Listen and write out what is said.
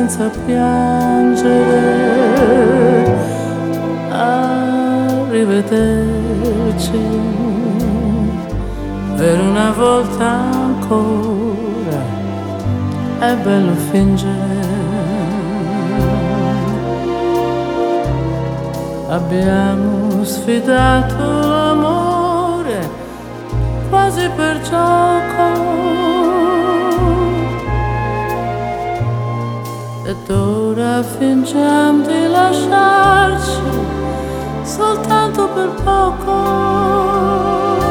senza piangere. Arrivederci, per una volta ancora è bello fingere. Abbiamo sfidato l'amore quasi per gioco, ed ora fingiamo di lasciarci soltanto per poco.